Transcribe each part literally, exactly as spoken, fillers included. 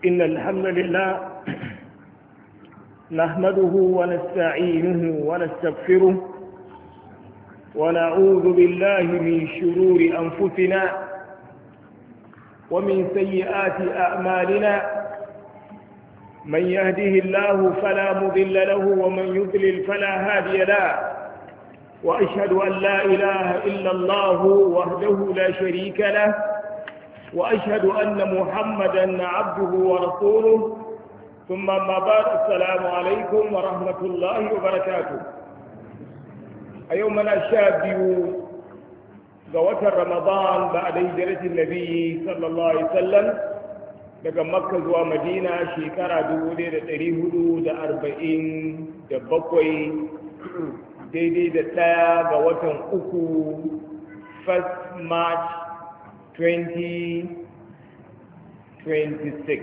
إن الحمد لله نحمده ونستعينه ونستغفره ونعوذ بالله من شرور أنفسنا ومن سيئات أعمالنا من يهده الله فلا مضل له ومن يضلل فلا هادي له وأشهد أن لا إله إلا الله وحده لا شريك له وأشهد أن محمدًا عبده ورسوله ثم ما بعد السلام عليكم ورحمة الله وبركاته أيومنا شاب قوة رمضان بعد هجرة النبي صلى الله عليه وسلم daga Makka zuwa Madina shekara dubu ɗaya da ɗari hudu da arba'in da bakwai daidai da ɗaya ga watan uku first March twenty twenty-six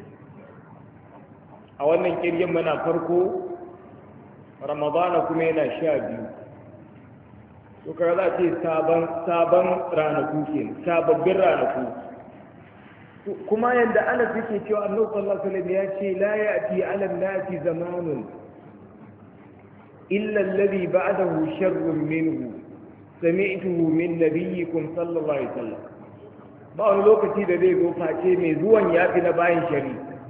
a wannan kirgin mana farko Ramadana kuma yana sha biyu to kar za ce sabon sabon ranaku ke sababbin ranaku kuma yadda Anas yake cewa Annabi sallallahu alaihi wasallam ya ce la ya'ti 'ala an-nasi zamanun illa alladhi ba'dahu sharrun minhu sami'tuhu min nabiyyikum sallallahu alaihi wasallam ba wani lokaci da zai zo face mai zuwan yafi na bayan shari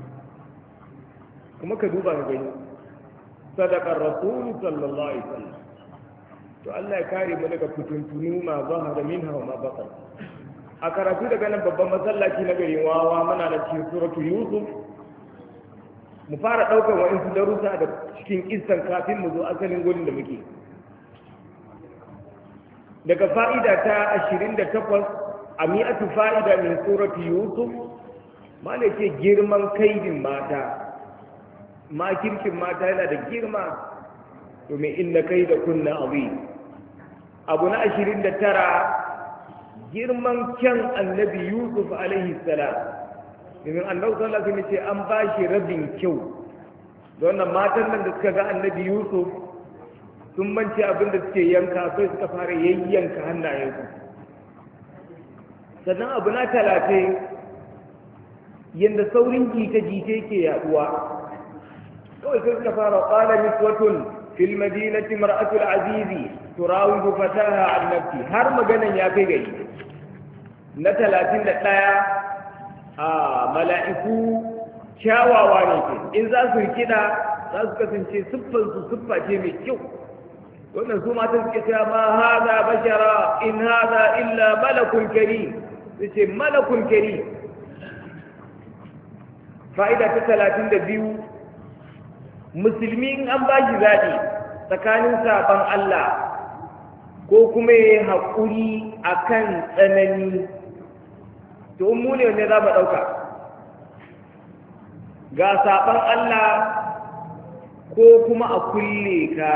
kuma ka duba ga gani sadaqar rasul sallallahu alaihi wasallam to Allah ya kare mu daga fituntunu ma zahara minha wa ma batan a karatu daga nan babban masallaci na garin wawa muna da cikin suratu yusuf mu fara daukar wa'insu darussa da cikin kissan kafin mu zo asalin gurin da muke daga fa'ida ta ashirin da takwas a mi'atu fa'ida min suratu yusuf ma ne ce girman kaidin mata makirkin mata yana da girma domin inna kaida kunna azim abu na ashirin da tara girman kyan annabi yusuf alaihi salam domin annabi sallallahu alaihi wasallam ce an ba shi rabin kyau da wannan matan nan da suka ga annabi yusuf sun mance abin da suke yanka sai suka fara yayyanka hannayensu sannan abu na talatin yadda saurin jita-jita ke yaduwa kawai sai suka fara qala niswatun fil madinati mar'atul azizi turawidu fataha an nafsi har maganan ya kai gari na talatin da ɗaya a mala'iku kyawawa ne ke in za su rikida za su kasance siffansu siffa ce mai kyau wannan su matan suke cewa ma haza bashara in haza illa malakun karim su ce malakun karim fa'ida ta talatin da biyu musulmi in an ba shi zaɓi tsakanin saɓon Allah ko kuma ya yi haƙuri a kan tsanani to mu ne wanda za mu ɗauka ga saɓon Allah ko kuma a kulle ka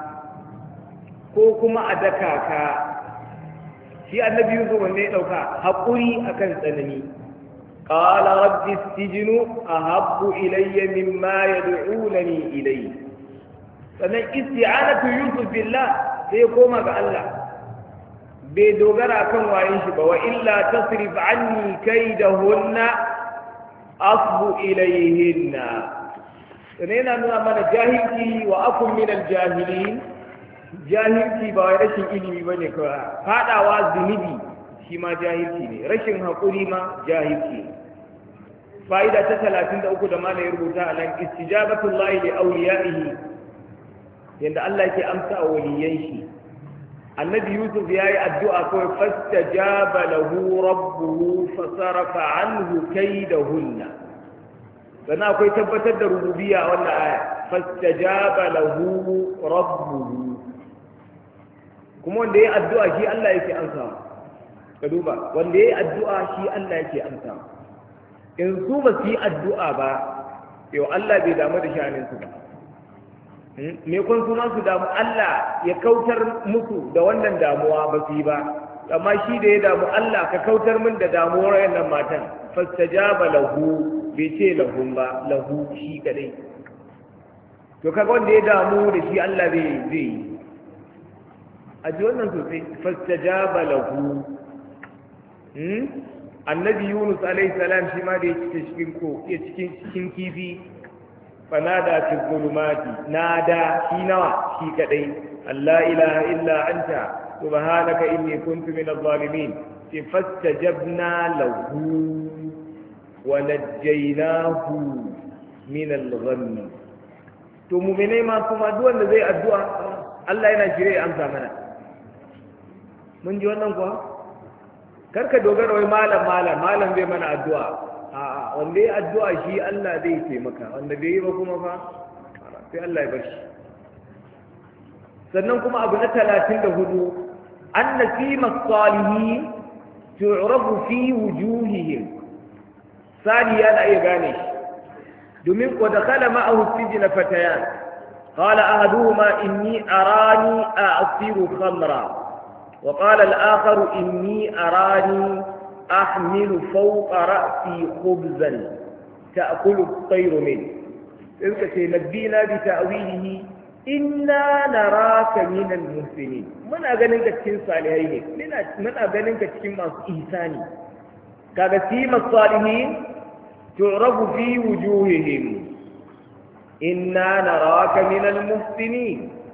ko kuma a daka ka shi annabi Yusuf wanda ya ɗauka haƙuri a kan tsanani qala rabbi istijnu ahabbu ilayya mimma yad'unani ilayhi sannan isti'anatu Yusuf billah sai koma ga Allah bai dogara kan wayin shi ba wa illa tasrif anni kaidahunna asbu ilayhinna sannan yana nuna mana jahilci wa akun min aljahilin jahilci ba wai rashin ilimi bane kawai fadawa zunubi shi ma jahilci ne rashin haƙuri ma jahilci ne fa'ida ta talatin da uku da mana ya rubuta a nan istijabatullahi li awliyaihi yanda Allah yake amsa a waliyan shi annabi yusuf yayi addu'a kawai fastajaba lahu rabbuhu fasarafa anhu kaidahunna sannan akwai tabbatar da rububiyya a wannan aya fastajaba lahu rabbuhu kuma wanda yayi addu'a shi Allah yake amsa ka duba wanda yayi addu'a shi Allah yake amsa in su ba su yi addu'a ba yau Allah bai damu da shanin su ba me kun su ma su damu Allah ya kautar musu da wannan damuwa ba su yi ba amma shi da ya damu Allah ka kautar min da damuwar wayannan matan fastajaba lahu bai ce lahum ba lahu shi kadai to kaga wanda ya damu da shi Allah zai zai a ji wannan sosai fastajaba lahu annabi Yunus alaihi salam shi ma da ya cike cikin ko ya cikin cikin kifi fanada fi zulumati nada shi nawa shi kadai Allah ilaha illa anta subhanaka inni kuntu minadh zalimin fastajabna lahu wa najjaynahu min al-ghamm to mu'minai ma kuma duk wanda zai addu'a Allah yana shirye amsa mana mun ji wannan kuwa karka dogara wai malam malam malam zai mana addu'a a'a wanda ya addu'a shi Allah zai taimaka wanda bai yi ba kuma fa sai Allah ya bar shi sannan kuma abu na talatin da hudu anna sima salihin tu'rafu fi wujuhihim sali yana iya gane shi domin ko dakhala ma'ahu sijna fatayan qala ahaduhuma inni arani a'siru khamra وقال الآخر إني أراني أحمل فوق رأسي خبزا تأكل الطير منه إذا نبينا بتأويله إنا نراك من المحسنين من أغنينك تكين صالحين من أغنينك تكين إحساني كغسيم الصالحين تعرف في وجوههم إنا نراك من المحسنين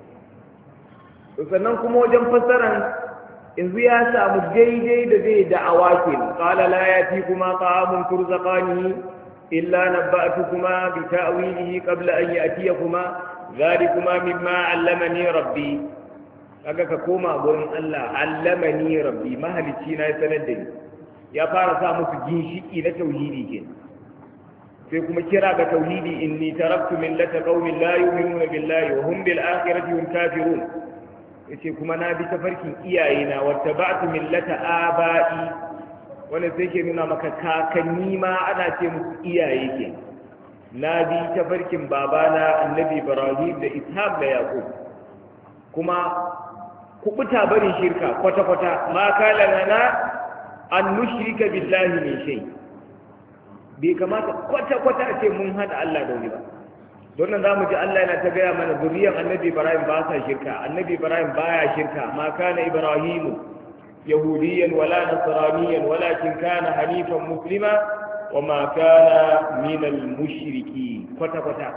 وسننكم وجن فسرا yanzu ya samu daidai da zai da'awa ke qala la yatikuma ta'amun turzaqani illa nabba'tukuma bi ta'wilihi qabla an ya'tiyakuma dhalikuma mimma 'allamani rabbi kaga ka koma gurin Allah 'allamani rabbi mahalici na sanar da ni ya fara sa musu ginshiki na tauhidi ke sai kuma kira ga tauhidi inni taraktu millata qaumin la yu'minuna billahi wa hum bil akhirati hum kafirun yace kuma na bi tafarkin iyayena wata ba'tu millata aba'i wanda sai ke nuna maka kakanni ma ana ce musu iyaye ke na bi tafarkin babana annabi Ibrahim da Ishaq da Yaqub kuma kubuta barin shirka kwata kwata ma kala lana an nushrika billahi min shay bai kamata kwata kwata ce mun hada Allah da wani ba don nan zamu ji Allah yana ta gaya mana zuriyar annabi Ibrahim ba sa shirka annabi Ibrahim baya shirka ma kana Ibrahimu yahudiyan wala nasraniyan walakin kana hanifan muslima wa ma kana min al-mushriki kwata kwata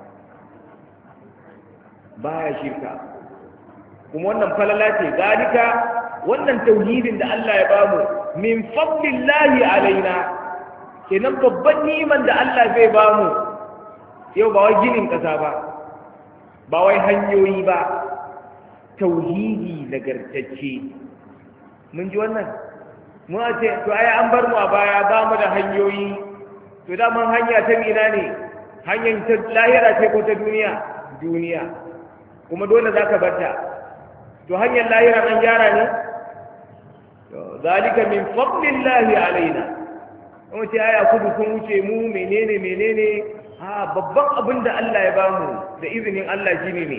baya shirka kuma wannan falala ce zalika wannan tauhidin da Allah ya bamu min fadlillahi alaina kenan babban niman da Allah zai bamu yau ba wai ginin ƙasa ba ba wai hanyoyi ba tauhidi nagartacce mun ji wannan mu a ce to ai an bar mu a baya ba mu da hanyoyi to daman hanya ta mina ne hanyar ta lahira ce ko ta duniya duniya kuma dole za ka barta to hanyar lahira an gyara ne zalika min fadlillahi alaina kuma ce ai a kudu sun wuce mu menene menene ha babban abin da Allah ya bamu da izinin Allah shine ne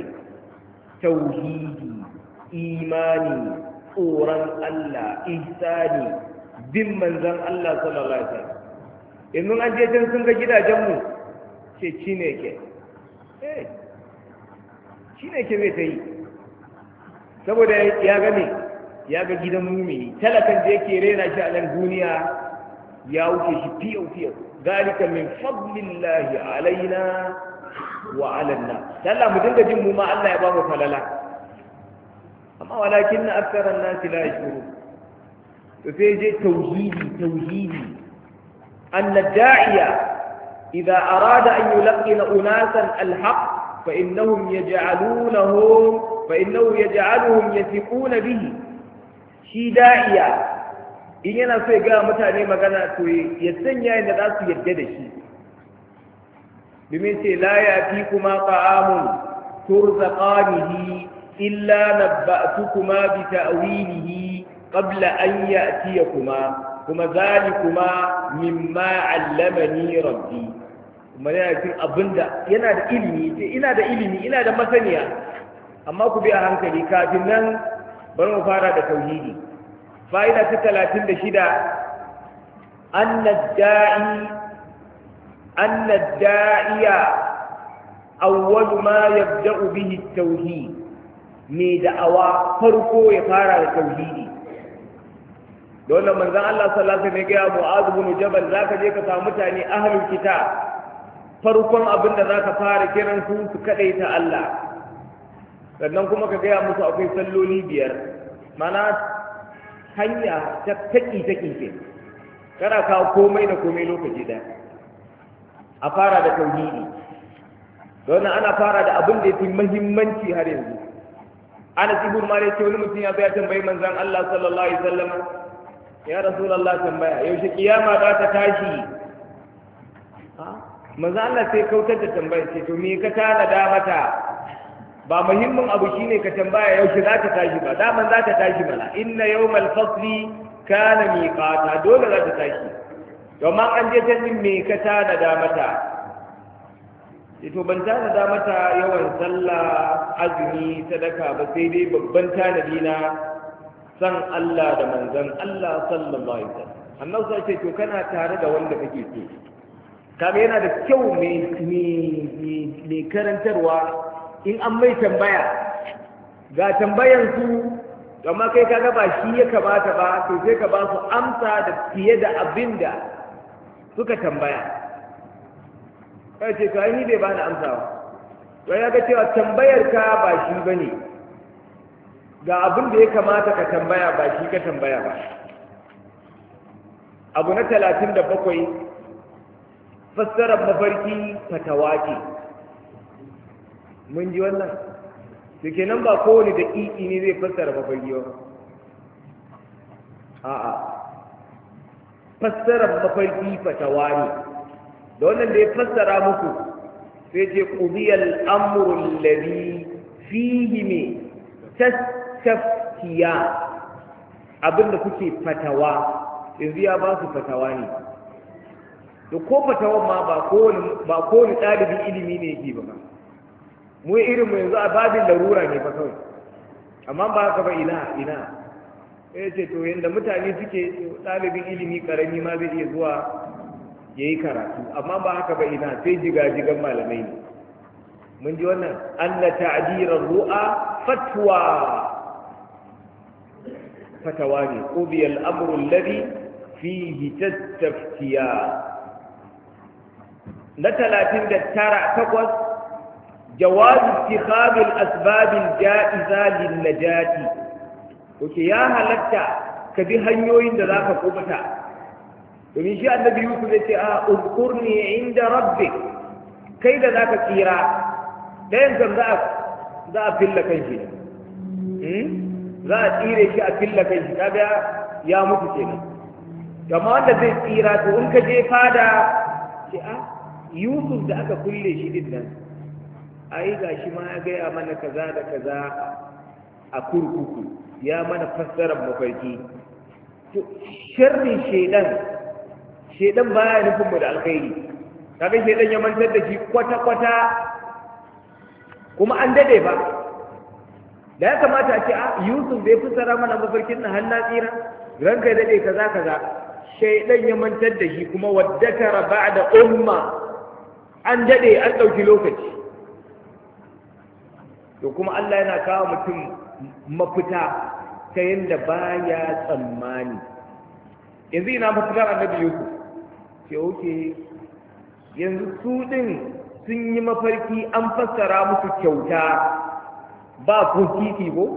tauhidi imani tsoron Allah ihsani bin manzon Allah sallallahu alaihi wasallam yanzu an je can sun ga gidajen mu ce cine ke eh cine ke zai ta yi saboda ya ga ne ya ga gidan mumini talakan da yake rena shi a nan duniya ya wuce shi fiyau fiyau ذلك من فضل الله علينا وعلى الناس تلا مدنجا جin mu ma Allah ya ba mu falala amma walakin akthara an-nas la yashkurun to sai je tauhidi tauhidi an da'iya idha arada an yulqina unasan al-haq fa innahum yaj'alunahum fa innahu yaj'aluhum yathiquna bihi shi da'iya in yana so ya gaya mutane magana to ya sanya yadda za su yarda da shi domin ce la ya fi kuma ta'amun turzaqanihi illa nabba'tukuma bi ta'wilihi qabla an ya'tiyakuma kuma zalikuma mimma 'allamani rabbi kuma yana cikin abinda yana da ilimi ina da ilimi ina da masaniya amma ku bi a hankali kafin nan bari mu fara da tauhidi fa'ida ta talatin da shida أن الداعية أول ما يبدأ به التوحيد mai da'awa farko ya fara da tauhidi dole manzon Allah sallallahu alaihi wasallam ya ga Mu'adh bin Jabal zaka je ka samu mutane ahlul kitab farkon abin da zaka fara kiran su su kadaita Allah sannan kuma ka ga musu akwai salloli biyar mana hanya ta taki taki ke kada ka komai da komai lokaci daya a fara da tauhidi don ana fara da abin da yafi muhimmanci har yanzu Anas ibn Malik ce wani mutum ya zo ya tambayi manzon Allah sallallahu alaihi wasallam ya Rasulullah tambaya yaushe kiyama za ta tashi manzon Allah sai kautar da tambaya ce to me ka tana da mata ba muhimmin abu shine ka tambaya yaushe za ta tashi ba daman za ta tashi mana inna yawmal fasli kana miqata dole za ta tashi to ma an je ta din me ka tana da mata ito ban tanada mata yawan sallah azumi sadaka ba sai dai babban tanadi na san Allah da manzon Allah sallallahu alaihi wasallam annabi sai ce to kana tare da wanda kake so kaga yana da kyau me me karantarwa in an mai tambaya ga tambayan su amma kai kaga ba shi ya kamata ba to sai ka ba su amsa da fiye da abinda suka tambaya kai ce to ai bai bani amsawa to ya ga cewa tambayar ka ba shi bane ga abin da ya kamata ka tambaya ba shi ka tambaya ba abu na talatin da bakwai fassarar mafarki fatawa ce mun ji wannan to kenan ba kowane da ƙiƙi ne zai fassara mafarki ba a'a fassarar mafarki fatawa ne da wannan da ya fassara muku sai ce qudiyal amru alladhi fihi me tastaftiya abinda kuke fatawa yanzu ya ba su fatawa ne to ko fatawan ma ba kowane ba kowane ɗalibin ilimi ne yake ba mu irin mu yanzu a babin larura ne fa kawai amma ba haka ba ina ina sai ce to yanda mutane suke ɗalibin ilimi karami ma zai iya zuwa ya yi karatu amma ba haka ba ina sai jigajigan malamai ne mun ji wannan anna ta'dirar ru'a fatwa fatawa ne qubi al-amru alladhi fihi tastaftiya na talatin da tara takwas jawaz ittikhab al-asbab al-ja'iza lin-najati oke ya halatta ka bi hanyoyin da zaka kubuta domin shi annabi Yusuf ya ce a uzkurni inda rabbik kai da zaka tsira dayan kan za a za a filla kan shi za a tsire shi a filla kan shi kaga ya mutu kenan amma wanda zai tsira to in ka je fada ce a Yusuf da aka kulle shi din nan ai gashi ma ya gaya mana kaza da kaza a kurkuku ya mana fassarar mafarki to sharrin shedan shedan baya nufin mu da alkhairi kaga shedan ya mantar da shi kwata kwata kuma an dade ba da ya kamata a ce a Yusuf bai fassara mana mafarkin nan har na tsira ranka dade kaza kaza shedan ya mantar da shi kuma waddakara ba'da umma an dade an dauki lokaci to kuma Allah yana kawo mutum mafita ta yanda baya tsammani yanzu ina mafitar annabi Yusuf ce oke yanzu su ɗin sun yi mafarki an fassara musu kyauta ba ko titi ko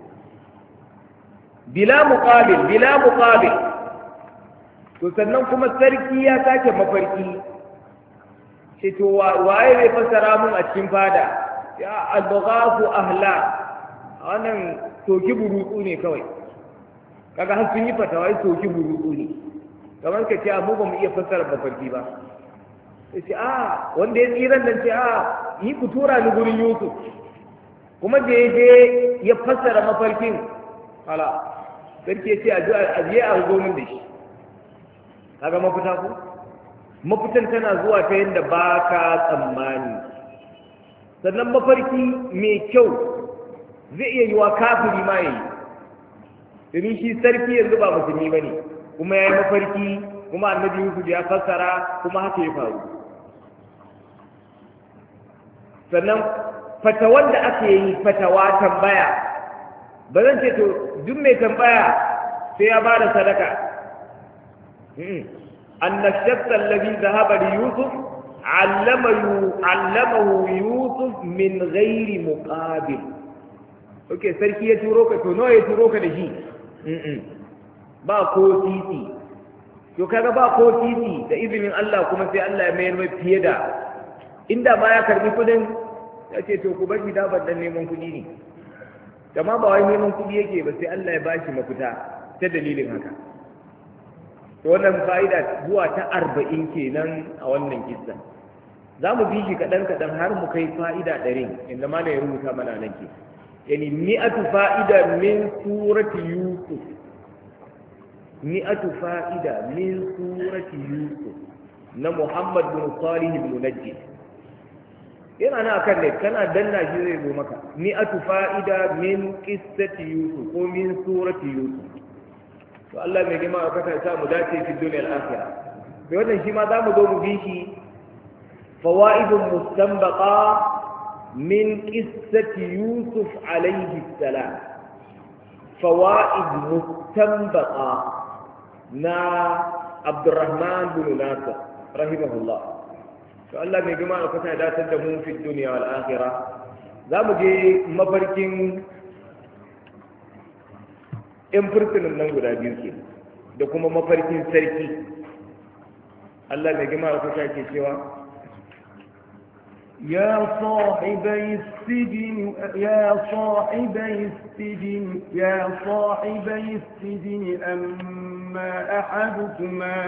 bila muqabil bila muqabil to sannan kuma sarki ya sake mafarki ce to waye zai fassara mun a cikin fada ya al-baghafu ahla wannan soki burutsu ne kawai kaga har sun yi fatawa soki burutsu ne kamar ka ce mu ba mu iya fassara mafarki ba sai ce a wanda ya tsiran nan ce a yi ku tura ni gurin Yusuf kuma da ya je ya fassara mafarkin hala sarki ya ce a je a zo min da shi kaga mafita ko mafitan tana zuwa ta yadda ba ka tsammani sannan mafarki mai kyau zai iya yiwa kafiri ma yayi domin shi sarki yanzu ba musulmi bane kuma ya yi mafarki kuma annabi Yusuf ya fassara kuma haka ya faru sannan fatawan da ake yi fatawa tambaya ba zan ce to duk mai tambaya sai ya bada sadaka anna ash-shakhs alladhi dhahaba li yusuf allamahu allamahu yusuf min ghairi muqabil. Okay, sarki ya turo ka to nawa ya turo ka da shi? Ba ko titi. To kaga ba ko titi da izinin Allah kuma sai Allah ya mayar mai fiye da inda ba ya karbi kudin ya ce to ku bari da ban dan neman kudi ne. Amma ba wai neman kudi yake ba sai Allah ya bashi mafita ta dalilin haka. To wannan fa'ida zuwa ta arba'in kenan a wannan kissa. Za mu bi shi kaɗan kaɗan har mu kai fa'ida ɗarin inda ma ya rubuta mana nan ke. Yani mi'atu fa'ida min surati Yusuf. Mi'atu fa'ida min surati Yusuf na Muhammad bin Salih bin Najib. Yana na akan ne kana danna shi zai zo maka. Mi'atu fa'ida min qissati Yusuf ko min surati Yusuf. To Allah mai girma ka sa mu dace fi duniyar akhirah. Bai wannan shi ma za mu zo mu bi shi fawaidun mustanbaqa min qissati Yusuf alayhi salam. Fawaid mustanbaqa na Abdurrahman bin Nasir rahimahullah. To Allah mai girma ka sa dace da mu fi duniya wal akhirah. Za mu je mafarkin ‘yan fursunan nan guda biyu ke da kuma mafarkin sarki. Allah mai gima da kuka ke cewa يا صاحبي السجن يا صاحبي السجن يا صاحبي السجن أما أحدكما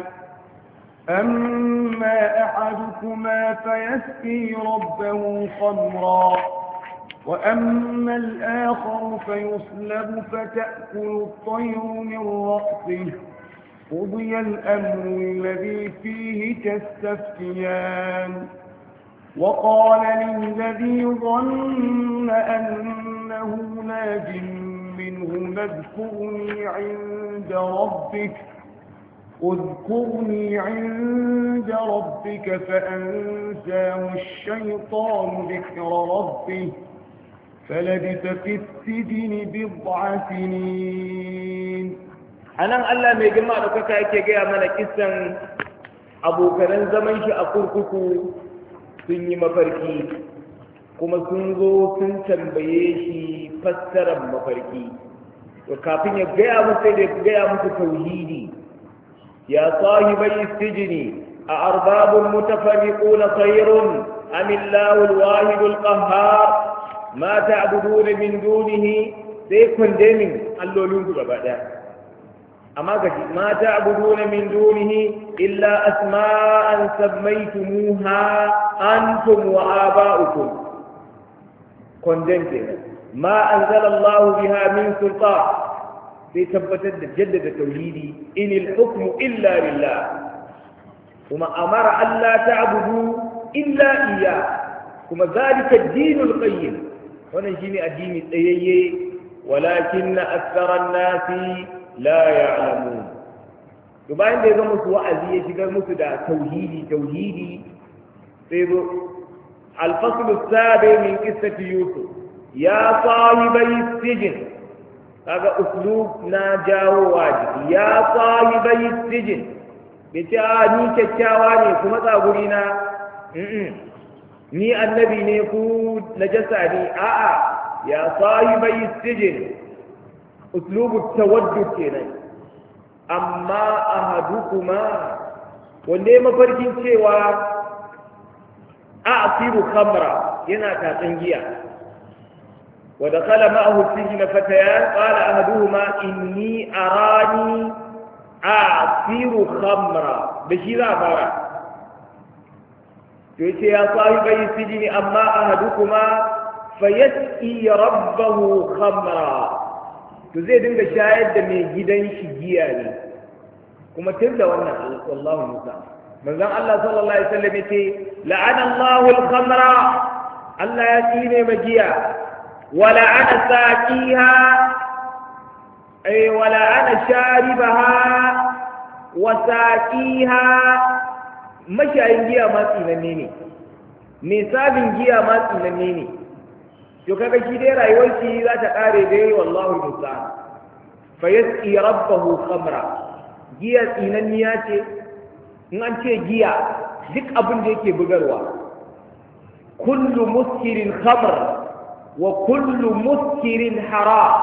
أما أحدكما فيسقي ربه خمرا وأما الآخر فيصلب فتأكل الطير من رأسه قضي الأمر الذي فيه تستفتيان وقال للذي ظن أنه ناج منه اذكرني عند ربك اذكرني عند ربك فأنساه الشيطان ذكر ربه فلبث في السجن بضع سنين. anan Allah mai girma da kaka yake gaya mana kisan abokanan zaman shi a kurkuku sun yi mafarki kuma sun zo sun tambaye shi fassarar mafarki. To kafin ya gaya musu da gaya musu tauhidi ya sahibai sijini a arbabun mutafarriquna khairun am illahu alwahid alqahhar ma ta'buduna min dunihi sai condemning allolin ku gaba daya. amma gashi ma ta'buduna min dunihi illa asma'an sammaytumuha antum wa aba'ukum condemned ma anzala Allah biha min sultan sai tabbatar da jaddada tauhidi inil hukmu illa lillah kuma amara alla ta'budu illa iyyah kuma zalika ad-dinul qayyim wannan shine addini tsayayye walakinna aktharan nasi la ya'lamun. To bayan da ya ga musu wa'azi ya shigar musu da tauhidi tauhidi sai zo al-fasl as-sabi min qissati Yusuf ya sahibai sijin kaga uslub na jawo wajibi ya sahibai sijin bai ce a ni kyakkyawa ne kuma tsaguri na ni annabi ne ku najasa ne a'a ya sahibai sijin uslubu tawaddud kenan amma ahadukuma wanda ya mafarkin cewa a asiru khamra yana tatsan giya wa dakhala ma'ahu sijna fatayan qala ahaduhuma inni arani asiru khamra da shi za fara to yace ya sahibai sijni amma ahadukuma fayasqi rabbahu khamra to zai dinga shayar da mai gidan shi giya ne kuma tun da wannan wallahu musa manzon Allah sallallahu alaihi wasallam yace la'ana Allahu al-khamra Allah ya tsine ma giya wa la'ana saqiha ay wa la'ana sharibaha wa saqiha mashayin giya ma tsinanne ne mai sabin giya ma tsinanne ne to kaga shi dai rayuwar shi za ta kare dai wallahu musta'an fa yasqi rabbahu khamra giya tsinanniya ce in an ce giya duk abin da yake bugarwa kullu muskirin khamr wa kullu muskirin haram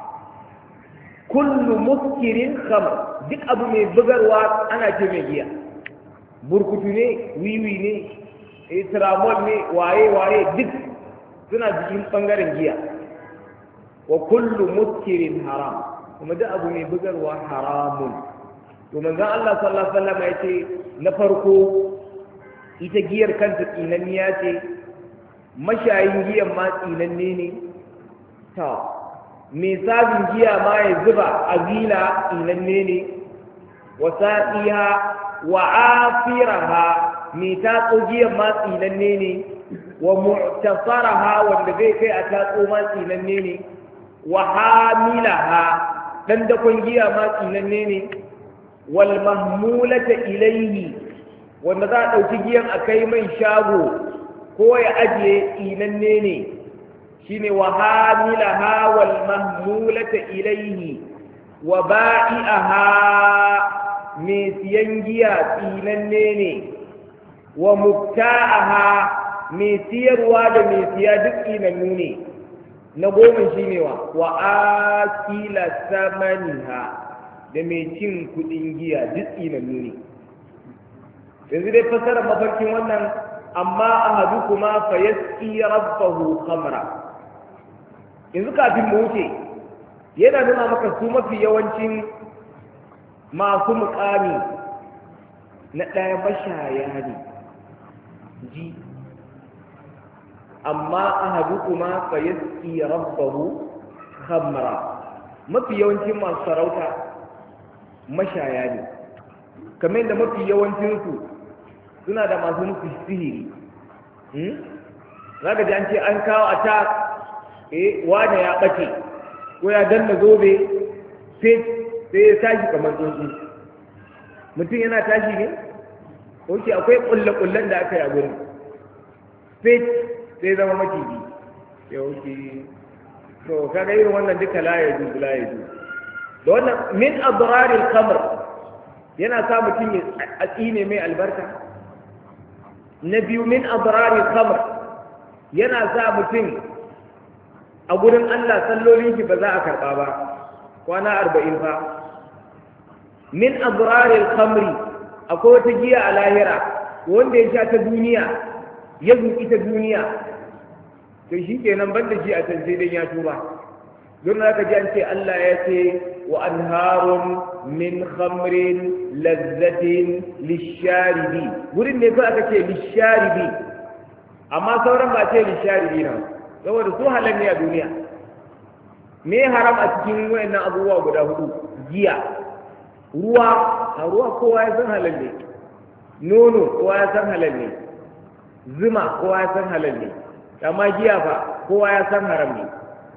kullu muskirin khamr duk abu mai bugarwa ana ce mai giya burkutu ne wiwi ne tramol ne waye waye duk suna cikin bangaren giya wa kullu muskirin haram kuma duk abu mai bugarwa haramun to manzon Allah sallallahu alaihi wasallam ya ce na farko ita giyar kanta tsinanniya ce mashayin giyan ma tsinanne ne ta mai sabin giya ma ya zuba a zila tsinanne ne wa sa'iha wa afiraha mai tatso giyan ma tsinanne ne wa mu'tasaraha wanda zai kai a tatso ma tsinanne ne wa hamilaha dan dakon giya ma tsinanne ne wal mahmulata ilayhi wanda za a ɗauki giyan a kai mai shago ko ya ajiye tsinanne ne shine wa hamilaha wal mahmulata ilayhi wa ba'i'aha mai siyan giya tsinanne ne wa mubta'aha mai siyarwa da mai siya duk tsinannu ne na goma shine wa wa akila samaniha da mai cin kudin giya duk tsinannu ne yanzu dai fasara mafarkin wannan amma ahadu kuma fa yasqi rabbahu khamra yanzu kafin mu wuce yana nuna maka su mafi yawancin masu mukami na ɗaya mashaya ne ji amma ahadu kuma fa yasqi rabbahu khamra mafi yawancin masu sarauta mashaya ne kamar yadda mafi yawancinsu suna da masu musu sihiri za ka ji an ce an kawo a ta eh wane ya ɓace ko ya danna zobe sai ya tashi kamar tsuntsu mutum yana tashi ne oke akwai ƙulle-ƙullen da aka yi a gurin sai sai zama maciji ya oke to kaga irin wannan duka laye ju laye ju da wannan min adraril khamr yana sa mutum ya tsine mai albarka na biyu min adraril khamr yana sa mutum a gurin Allah sallolin shi ba za a karɓa ba kwana arba'in fa min adraril khamri akwai wata giya a lahira wanda ya sha ta duniya ya zuƙi ta duniya to shi kenan banda shi a can sai dai ya tuba don haka ji an ce Allah ya ce wa anharun min khamrin lazzatin lisharibi gurin ne kawai aka ce lisharibi amma sauran ba ce lisharibi na saboda su halal ne a duniya me haram a cikin wayannan abubuwa guda hudu giya ruwa a ruwa kowa ya san halal ne nono kowa ya san halal ne zuma kowa ya san halal ne amma giya fa kowa ya san haram ne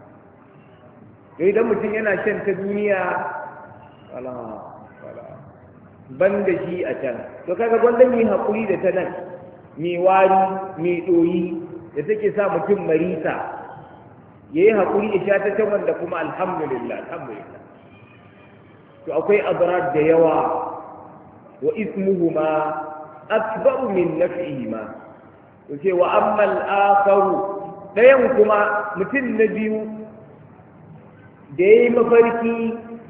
idan mutum yana shan ta duniya wala wala ban da shi a can to kaga gwandon yi haƙuri da ta nan mai wari mai ɗoyi da take sa mutum marisa ya yi haƙuri ya sha ta can wanda kuma alhamdulillah alhamdulillah to akwai adrar da yawa wa ismuhuma akbaru min naf'ihima to ce wa amma al-akharu dayan kuma mutum na biyu da yayi mafarki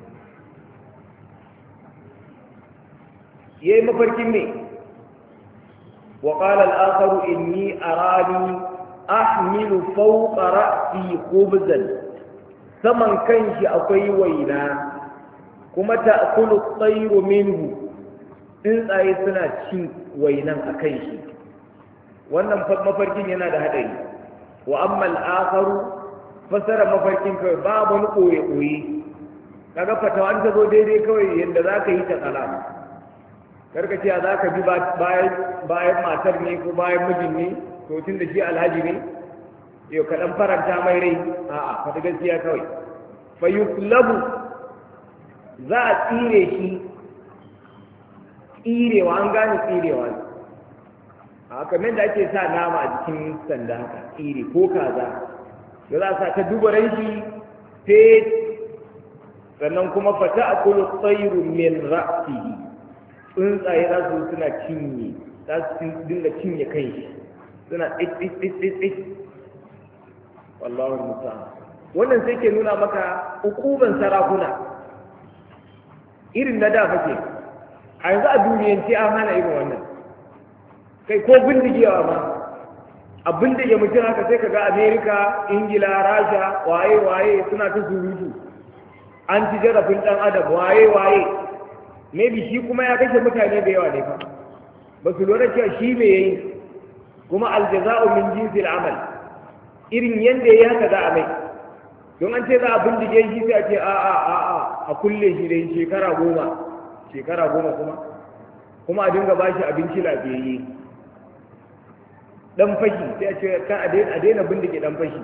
yayi mafarkin ne wa qala al-akharu inni arani ahmilu fawqa ra'si khubzan saman kanshi akwai waina kuma ta'kulu at-tayru minhu tsuntsaye suna cin wainan a kan shi wannan mafarkin yana da haɗari wa amma al-akharu fasara mafarkin kawai babu wani koye-koye kaga fatawa an ta zo daidai kawai yadda za ka yi ta tsala karka ce za ka bi bayan matar ne ko bayan mijin ne to tun da shi alhaji ne yau ka ɗan faranta mai rai a'a faɗi gaskiya kawai fa yuklabu za a tsire shi tsirewa an gane tsirewa ne a kamar da ake sa nama a jikin sanda haka tsire ko kaza da za a sa ta duba ranki fet sannan kuma fata akulu tsairu min ra'sihi tsuntsaye za su suna cinye za su dinga cinye kai shi suna ɗiɗɗiɗɗiɗɗiɗ wallahu musa wannan sai ke nuna maka ukuban sarakuna irin na da fake a yanzu a duniyance an hana irin wannan kai ko bindigewa ma a bindige mutum haka sai ka ga amerika ingila rasha waye waye suna ta surutu an ci jarafin ɗan adam waye waye maybe shi kuma ya kashe mutane da yawa ne fa ba su lura cewa shi me yayi kuma aljaza'u min jinsil amal irin yanda yayi haka za a mai don an ce za a bindige shi sai a ce a a a a a kulle shi da shekara goma shekara goma kuma kuma a dinga bashi abinci lafiyayye dan fashi sai a ce kan a daina bindige dan fashi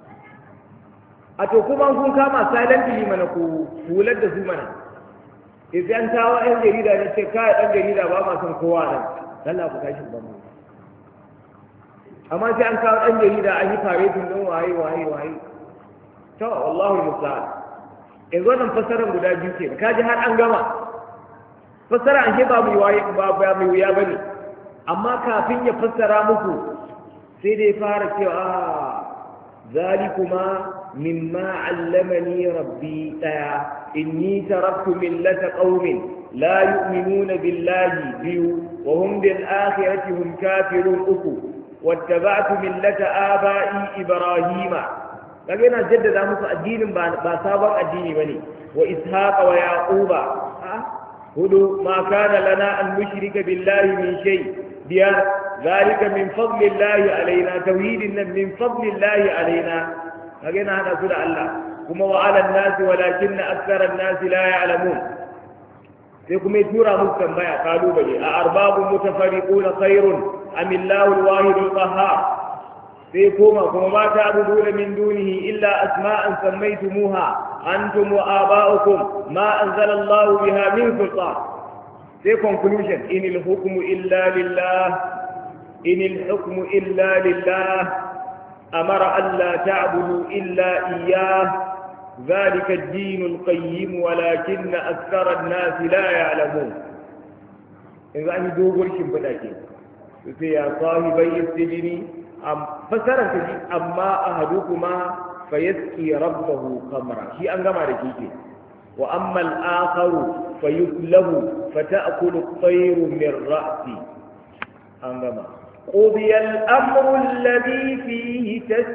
a to kuma kun kama silently mana ku hular da su mana sai an tawo yan jarida ne ce kai dan jarida ba ma son kowa nan Allah ku tashi ban mu amma sai an kawo dan jarida an yi faretin don waye waye waye to wallahi musta'an yanzu wannan fasaran guda biyu ke kaji har an gama fasara an ke ba mu waye ba ba mu wuya bane amma kafin ya fassara muku sai dai fara cewa zalikuma mimma allamani rabbi daya inni taraktu millata qaumin la yu'minuna billahi biyu wa hum bil akhirati hum kafirun uku wattaba'tu millata aba'i ibrahima kaga yana jaddada musu addinin ba ba sabon addini bane wa ishaqa wa yaquba hudu ma kana lana an nushrika billahi min shay biyar zalika min fadlillahi alaina tauhidin nan min fadlillahi alaina kaga yana hada su da Allah kuma wa ala an-nas walakin akthara an-nas la ya'lamun sai kuma ya tura musu tambaya kalubale a arbabun mutafarriquna khairun am illahu al-wahid al-qahhar sai koma kuma ma ta'buduna min dunihi illa asma'an sammaytumuha antum wa aba'ukum ma anzala Allah biha min sultan sai conclusion inil hukmu illa lillah inil hukmu illa lillah amara an la ta'budu illa iyyah ذلك الدين القيم ولكن أكثر الناس لا يعلمون إذا أني دوغل شمبدا كي يا صاحبي السجن فسرت لي أما أحدكما فيسقي ربه خمرا شيء أنغما ركيكي وأما الآخر فيسلب فتأكل الطير من رأسي أنغما قضي الأمر الذي فيه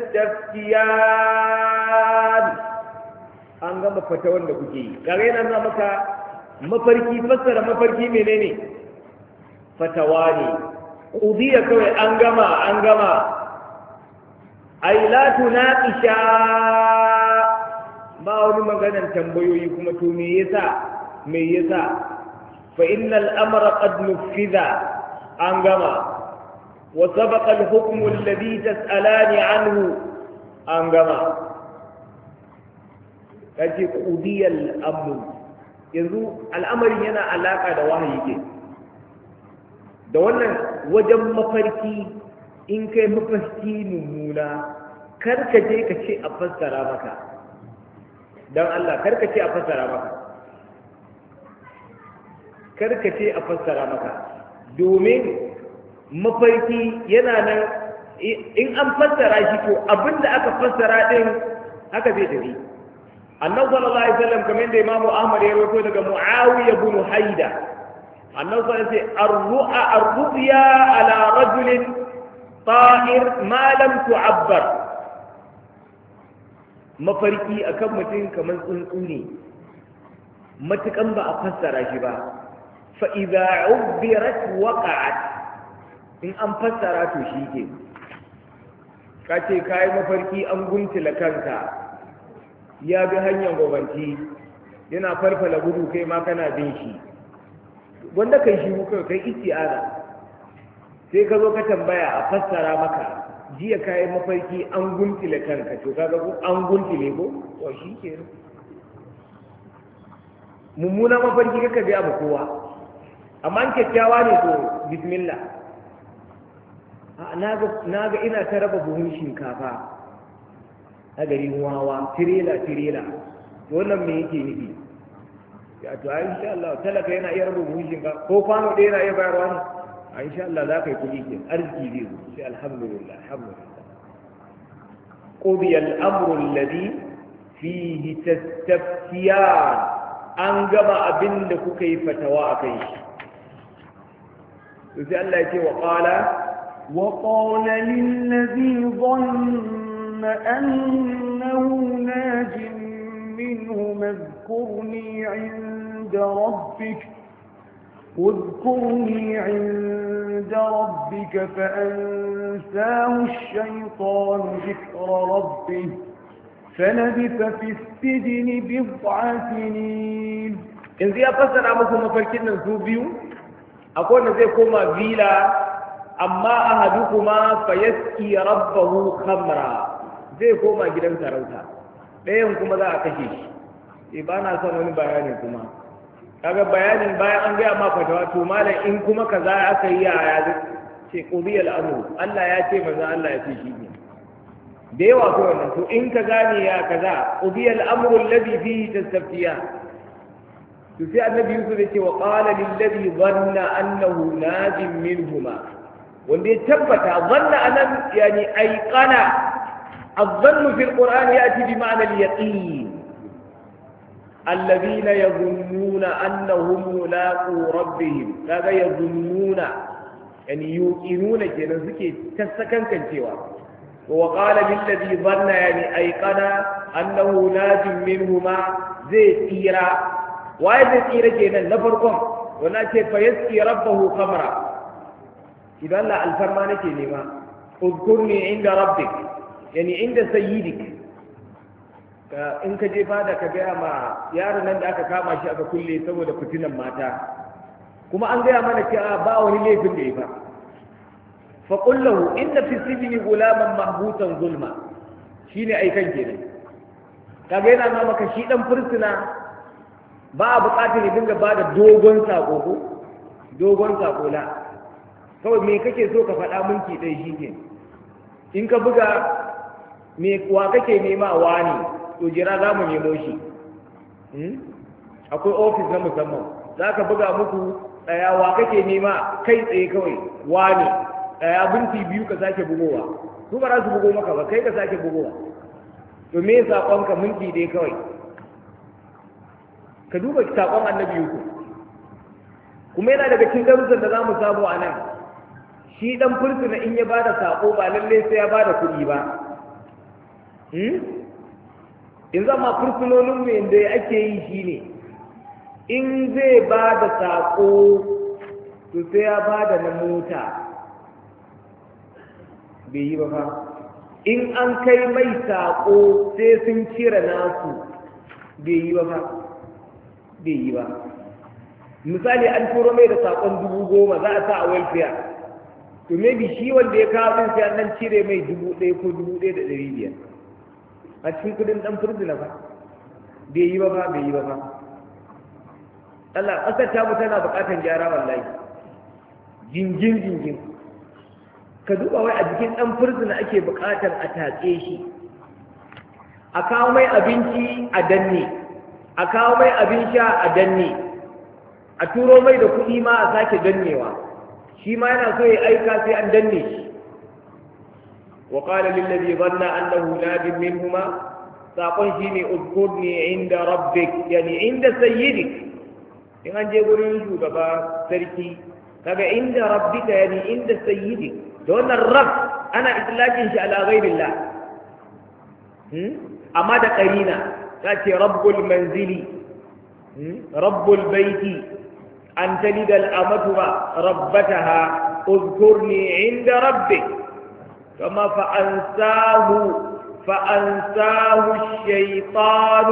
تستفتيان an gama fata wanda kuke yi kaga yana nuna maka mafarki fassara mafarki menene fatawa ne qudiya kawai an gama an gama ai la tunaqisha ba wani maganar tambayoyi kuma to me yasa me yasa fa innal amra qad nufidha an gama wa sabaqa al hukmu alladhi tas'alani anhu an gama kace qudiyal amr yanzu al'amarin yana alaka da wahayi ke da wannan wajen mafarki in kai mafarki mummuna kar ka je ka ce a fassara maka dan Allah kar ka ce a fassara maka kar ka ce a fassara maka domin mafarki yana nan in an fassara shi to abinda aka fassara din haka zai tafi annabi sallallahu alaihi wasallam kamar da imamu ahmad ya rawaito daga muawiya ibn haida annabi sallallahu alaihi wasallam ar-ru'a ar-ru'ya ala rajulin ta'ir ma lam tu'abbar mafarki akan mutum kamar tsuntsu ne matukan ba a fassara shi ba fa idza ubbirat waqa'at in an fassara to shi ke kace kai mafarki an guntula kanka ya bi hanyar gobanci yana farfala gudu kai ma kana bin shi wanda kai shi kai kai isti'aza sai ka zo ka tambaya a fassara maka jiya kai mafarki an guntule kanka to kaga ko an guntule ko to shi ke mummuna mafarki kaka biya ba kowa amma an kyakkyawa ne to bismillah na ga ina ta raba buhun shinkafa a garin wawa tirela tirela wannan me yake nufi ya to ai insha Allah talaka yana iya rabu buhun shinkafa ko kwano ɗaya yana iya bayarwa ne a insha Allah za ka yi kuɗi ke arziki zai zo sai alhamdulillah alhamdulillah qudiya al-amru alladhi fihi tastaftiyan an gama abin da kuka yi fatawa akan shi to sai Allah ya ce wa qala wa qala lil ladhi dhanna annahu najin منهم اذكرني عند ربك واذكرني عند ربك فأنساه الشيطان ذكر ربه فلبث في السجن بضع سنين. إن زي أفسر أمكم مفركين نزوبيو أقول زي كما فيلا أما أحدكما فيسقي ربه خمرا زي كما جدًا سروتا ɗayan kuma za a kashe shi ba na son wani bayani kuma kaga bayanin bayan an gaya ma fatawa to malam in kuma kaza aka yi yaya ce qudiya al-amru Allah ya ce maza Allah ya ce shi ne da yawa ko wannan to in ka gane ya kaza qudiya al-amru alladhi fihi tastaftiya to sai annabi Yusuf ya ce wa qala lil ladhi dhanna annahu najim minhuma wanda ya tabbata dhanna anan yani ayqana الظن في القرآن يأتي بمعنى اليقين الذين يظنون أنهم ملاقو ربهم هذا يظنون يعني يوقنون كذا سكي تسكن كنتوا وقال للذي ظن يعني أيقن أنه ناج منهما زي تيرا وايد تيرا كذا نفركم ونأتي فيسقي ربه خمرا إذا لا الفرمان كلمة اذكرني عند ربك yani inda sayyidik ka in ka je fada ka gaya ma yaron nan da aka kama shi aka kulle saboda fitinan mata kuma an gaya mana cewa ba wani laifin da ya fa fa qul lahu inna fi sijni gulaman mahbutan zulma shine aikan kenan kaga yana ma maka shi dan fursuna ba a buƙatar ya dinga bada dogon sako ko dogon sako la kawai me kake so ka faɗa minti ɗaya shi ke in ka buga me wa kake nema wani to jira za mu nemo shi akwai ofis na musamman za ka buga muku ɗaya wa kake nema kai tsaye kawai wani ɗaya binti biyu ka sake bugowa su ba za su bugo maka ba kai ka sake bugowa to me saƙonka minti dai kawai ka duba saƙon annabi Yusuf kuma yana daga cikin darussan da za mu samu a nan shi ɗan fursuna in ya ba da saƙo ba lallai sai ya ba da kuɗi ba in zama fursunonin mu yadda ake yi shi ne in zai ba da saƙo to sai ya ba da na mota bai yi ba fa in an kai mai saƙo sai sun cire nasu bai yi ba fa bai yi ba misali an turo mai da saƙon dubu goma za a sa a welfare to maybe shi wanda ya kawo din sai an nan cire mai dubu ɗaya ko dubu ɗaya da ɗari biyar a cikin kudin ɗan furzuna ba bai yi ba ba bai yi ba ba Allah ƙasar ta mu tana buƙatar gyara wallahi jingin jingin ka duba wai a jikin ɗan furzuna ake buƙatar a tatse shi a kawo mai abinci a danne a kawo mai abin sha a danne a turo mai da kuɗi ma a sake dannewa shi ma yana so ya aika sai an danne shi wa qala lil ladhi dhanna annahu najim minhuma saqon shine uzkurni inda rabbik yani inda sayyidik in an je gurin shugaba sarki kaga inda rabbika yani inda sayyidik da wannan rabb ana itlaqin shi ala ghairillah hmm amma da qarina kace rabbul manzili rabbul baiti أن تلد الأمة ربتها اذكرني عند ربك كما فأنساه فأنساه الشيطان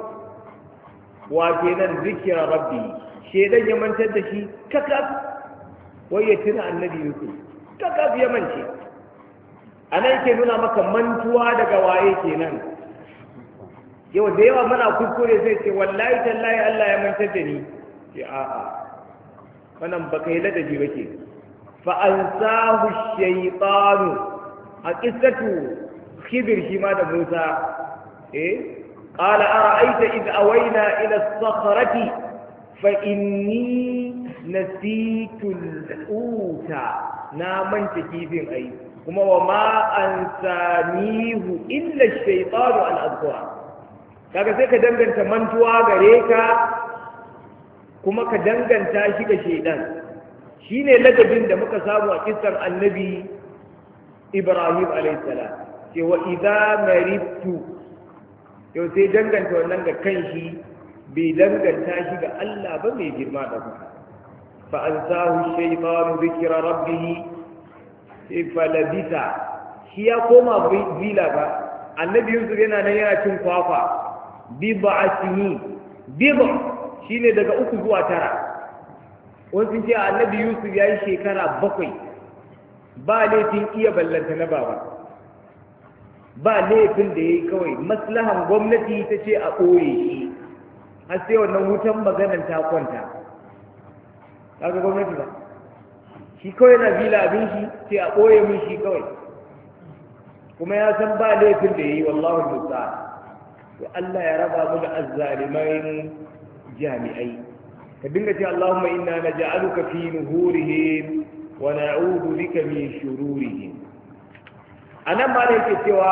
وكنا ذكر ربي شيطان يمن تدشي ككف ويتنا النبي يقول ككف يمن شيء أنا يكي نونا مكا منتوا دقا وايه كينا يو ديوا منا كفوري سيسي والله تالله الله يمن تدني يا آآ wannan baka yi ladabi ba ke fa'ansahu shaitanu a ƙisatu khibir shi ma da musa eh ƙala a ra'aita iz awaina ila sakharati fa inni nasitul huta na manta kifin ai kuma wa ma ansanihu illa shaytanu an azkura kaga sai ka danganta mantuwa gare ka kuma ka danganta shi ga shaydan shine ladabin da muka samu a kissar annabi Ibrahim alayhi salam ce wa idza maridtu yau sai danganta wannan ga kanshi bai danganta shi ga Allah ba mai girma da ku fa ansahu shaytanu dhikra rabbih fa labisa shi ya koma bila ba annabi Yusuf yana nan yana cin kwakwa bid'atihi bid'a shine daga uku zuwa tara wasu ce annabi Yusuf ya yi shekara bakwai ba laifin iya ballanta na baba ba laifin da ya yi kawai maslahan gwamnati ta ce a ɓoye shi har sai wannan wutan maganan ta kwanta kaga gwamnati ba shi kawai yana bila abin shi sai a ɓoye min shi kawai kuma ya san ba laifin da ya yi wallahu musta'an to Allah ya raba mu da azzalimai jami'ai ka dinga ce Allahumma inna naj'aluka fi nuhurihim wa na'udhu bika min shururihim anan ma ne yake cewa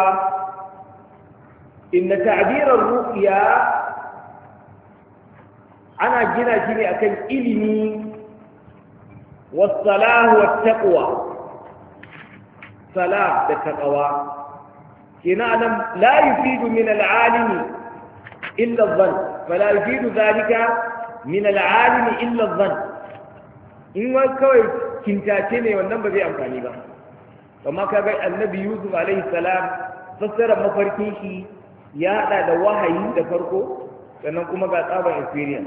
inna ta'bir ar-ru'ya ana gina shi ne akan ilimi was-salah wat-taqwa salah da taqwa kina anan la yufidu min al-alimi illa adh-dhann fala yufidu dhalika min al-alimi illa adh-dhann in wai kawai kintace ne wannan ba zai amfani ba amma kaga annabi Yusuf alaihi salam fassara mafarkin shi ya hada da wahayi da farko sannan kuma ga tsaban experience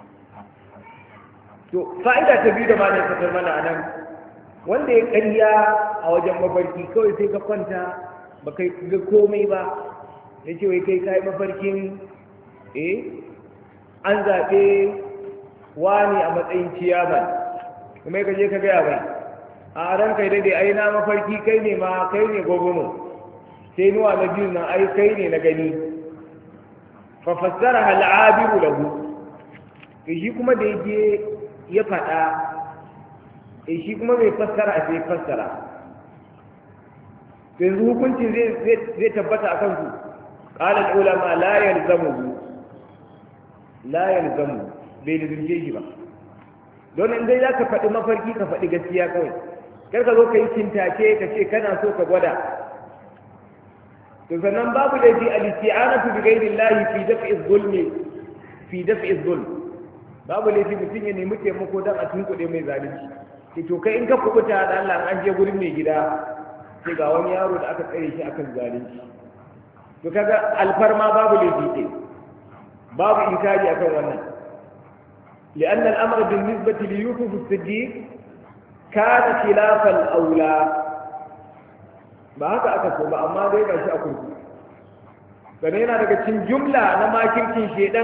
to fa'ida ta biyu da ma ne fitar mana anan wanda ya ƙarya a wajen mafarki kawai sai ka kwanta ba kai ga komai ba ya ce wai kai kai mafarkin eh an zaɓe wani a matsayin ciyaman kuma ka je ka gaya mai a ran kai daidai ai na mafarki kai ne ma kai ne gwagwano sai nuwa na biyu nan ai kai ne na gani fa fassara al'abiru lahu to shi kuma da yaje ya faɗa eh shi kuma bai fassara sai fassara to yanzu hukuncin zai zai tabbata akan su qala al-ulama la yalzamuhu la yalzamu bai lizumce shi ba don in dai za ka faɗi mafarki ka faɗi gaskiya kawai kar ka zo ka yi kintace ka ce kana so ka gwada to sannan babu laifi al-isti'anatu bi ghayrillahi fi daf'i zulmi fi daf'i zulm babu laifi mutum ya nemi taimako dan a tunkuɗe mai zalunci ke to kai in ka kubuta da Allah an je gurin mai gida sai ga wani yaro da aka tsare shi akan zalunci to kaga alfarma babu laifi ce babu inkari akan wannan لأن الأمر بالنسبة ليوسف الصديق كان خلاف الأولى ba haka aka so ba amma dai gashi a kurku gane yana daga cikin jumla na makirkin shedan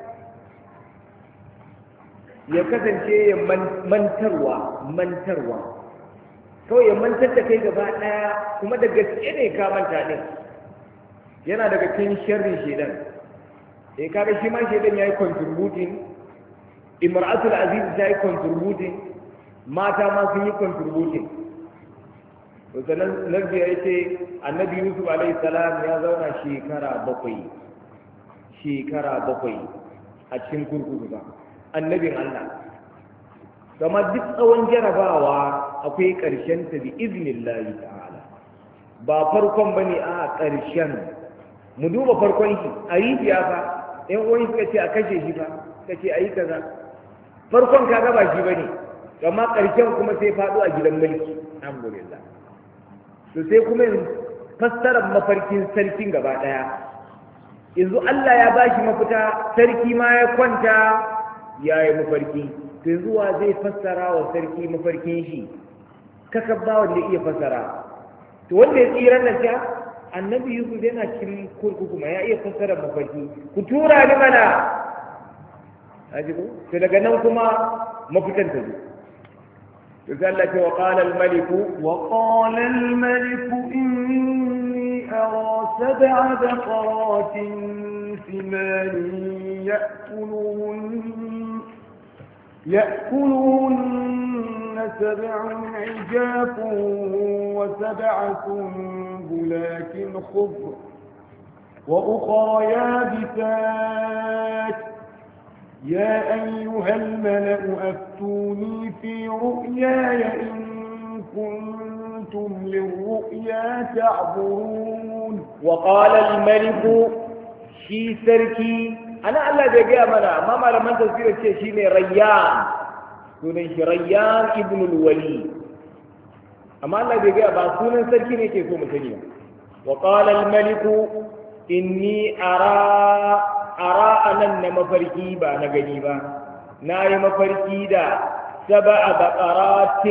ya kasance ya mantarwa mantarwa kawai ya mantar da kai gaba daya kuma da gaske ne ka manta din yana daga cikin sharrin shedan eh kaga shi ma shedan yayi contributing imra'atul aziz ta yi contributing mata ma sun yi contributing to sanan nabi ya ce annabi yusuf alaihi salam ya zauna shekara bakwai shekara bakwai a cikin kurkuku ba annabin Allah kama duk tsawon jarabawa akwai ƙarshen ta bi iznillahi ta'ala ba farkon bane a ƙarshen mu duba farkon shi a rijiya fa ɗan uwan suka ce a kashe shi fa suka ce a yi kaza farkon kaga ba shi bane amma ƙarshen kuma sai faɗo a gidan mulki alhamdulillah to sai kuma fassarar mafarkin sarkin gaba ɗaya yanzu Allah ya bashi mafita sarki ma ya kwanta ya yi mafarki to yanzu wa zai fassara wa sarki mafarkin shi kaka ba wanda iya fassara to wanda ya tsira nan ta annabi Yusuf yana cikin kurkuku ma ya iya fassara mafarki ku tura ni mana aji ko to daga nan kuma mafitan ta zo to sai Allah ce wa qala al-malik wa qala al-malik inni ara sab'a baqaratin siman ya'kulun يأكلهن سبع عجاف وسبع سنبلات خضر وأخرى يابسات يا أيها الملأ أفتوني في رؤياي إن كنتم للرؤيا تعبرون. وقال الملك شي سركي أنا الله بيجي أمنا ما ما لمن تذكر شيء شيء ريان سنن ريان ابن الوليد أما الله بيجي أبا سنن سركي نيجي سو مسنيا. وقال الملك إني أرى أرى أن مفرقي با نغني با ناي مفرقي دا سبع بقرات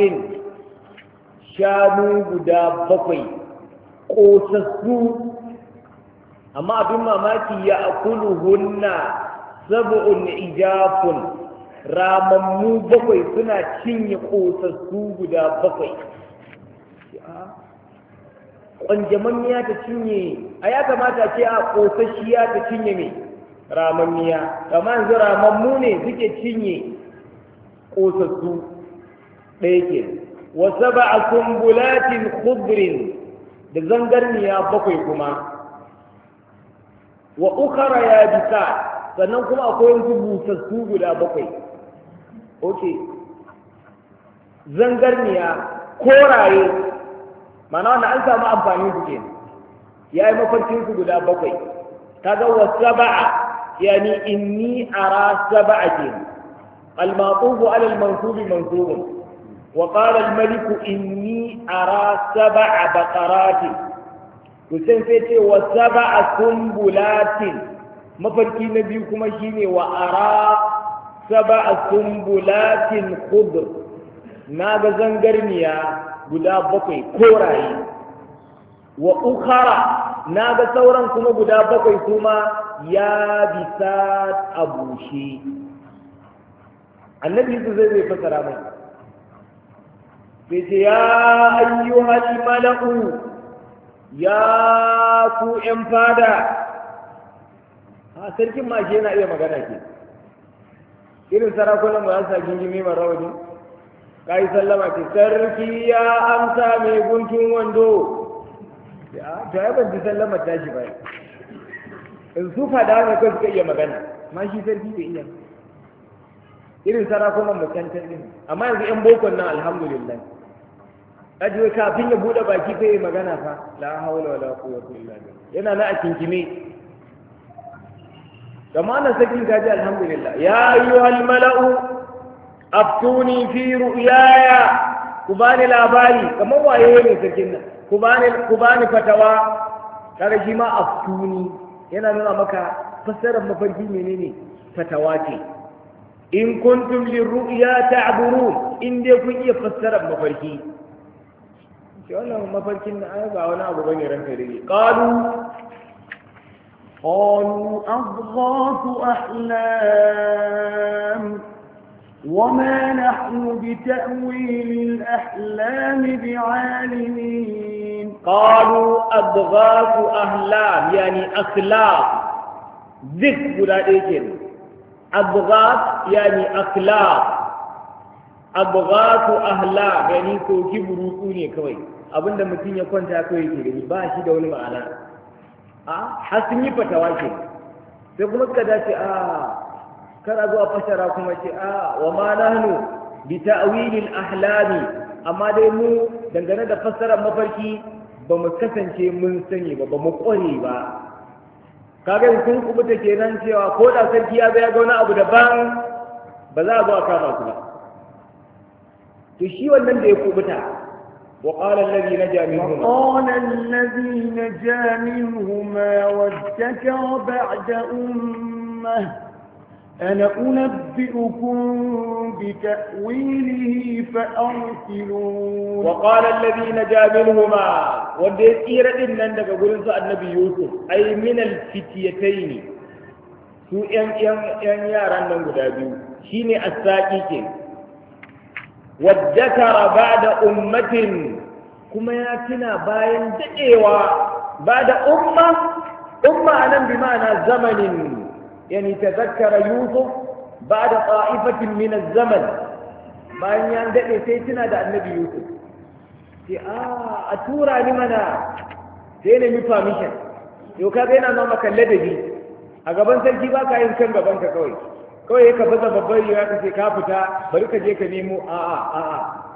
شانو غدا بقي قوسسو أما أبن ماماكي يأكلهن سبع إجاف راممو بقي سنا cinye قوسسو غدا بقي ƙwanjamammiya ta cinye a ya kamata ce a ƙosashiya ta cinye mai ramammiya kamar yanzu ramammu ne suke cinye ƙosassu ɗaya ke wasu ba a kumbulatin khudrin da zangarniya bakwai kuma wa ukara ya bisa sannan kuma akwai wasu busassu guda bakwai ok zangarniya koraye mana wannan an samu amfani su ke ya yi mafarkin su guda bakwai kaga wa saba'a yani inni ara saba'a ke al-maqufu ala al-mansub mansub wa qala al-malik inni ara saba'a baqarat to sai sai ce wa saba'a sumbulatin mafarki na biyu kuma shine wa ara saba'a sumbulatin khudr naga zangarniya guda bakwai koraye wa ukhara na ga sauran kuma guda bakwai kuma ya bisa a bushe annabi su zai zai fasara mai sai ce ya ayyuhal mala'u ya ku ƴan fada a sarkin mashi yana iya magana ke irin sarakunan ba za su gingime mai rawani ka yi sallama ce sarki ya amsa mai guntun wando ya to ya ban ji sallama tashi ba in su fada ne kai suka iya magana ma shi sarki bai iya irin sarakunan mutantar din amma yanzu yan bokon nan alhamdulillah kaji kafin ya bude baki kai magana fa la haula wala quwwata illa billah yana na a kinkime kamar nan sakin kaji alhamdulillah ya ayyuhal mala'u aftuni fi ru'yaya ku bani labari kamar waye ne sarkin nan ku bani ku bani fatawa kaga shi ma aftuni yana nuna maka fassarar mafarki menene fatawa ce in kuntum lirru'ya ta'burun in dai kun iya fassarar mafarki shi wannan mafarkin nan ai ba wani abu bane ranka dai qalu قالوا أضغاث أحلام وما نحن بتأويل الأحلام بعالمين قالوا أضغاث أحلام يعني أخلاق ذك ولا إيجن أضغاث يعني أخلاق أضغاث أحلام يعني كوكي بروتوني كوي abinda mutum ya kwanta kawai ke gani ba shi da wani ma'ana a har sun yi fatawa ke sai kuma suka dace a kada zuwa fasara kuma ce a wa ma nahnu bi ta'wilil ahlami amma dai mu dangane da fassarar mafarki ba mu kasance mun sani ba ba mu kware ba kaga kun kubuta kenan cewa ko da sarki ya ga wani abu daban ba za a zo a kama su ba to shi wannan da ya kubuta وقال الذي نجا منهما وقال الذي نجا منهما وادكر بعد أمة أنا أنبئكم بتأويله فأرسلون وقال الذي نجا منهما وديت إيرا إن عندك قلت النبي يوسف أي من الفتيتين سو ين ين ين ياران نغدا شيني الساقي وادكر بعد أمة كما ياتنا باين دقيوة بعد أمة أمة أنا بمعنى زمن يعني تذكر يوسف ba'da ta'ifatin min az-zaman bayan ya dade sai tuna da annabi Yusuf sai a a tura ni mana sai ne mi permission yau kaga yana nan maka ladabi a gaban sarki ba ka yin kan gaban ka kawai kawai ka baza babban riga ka ce ka fita bari ka je ka nemo a'a a'a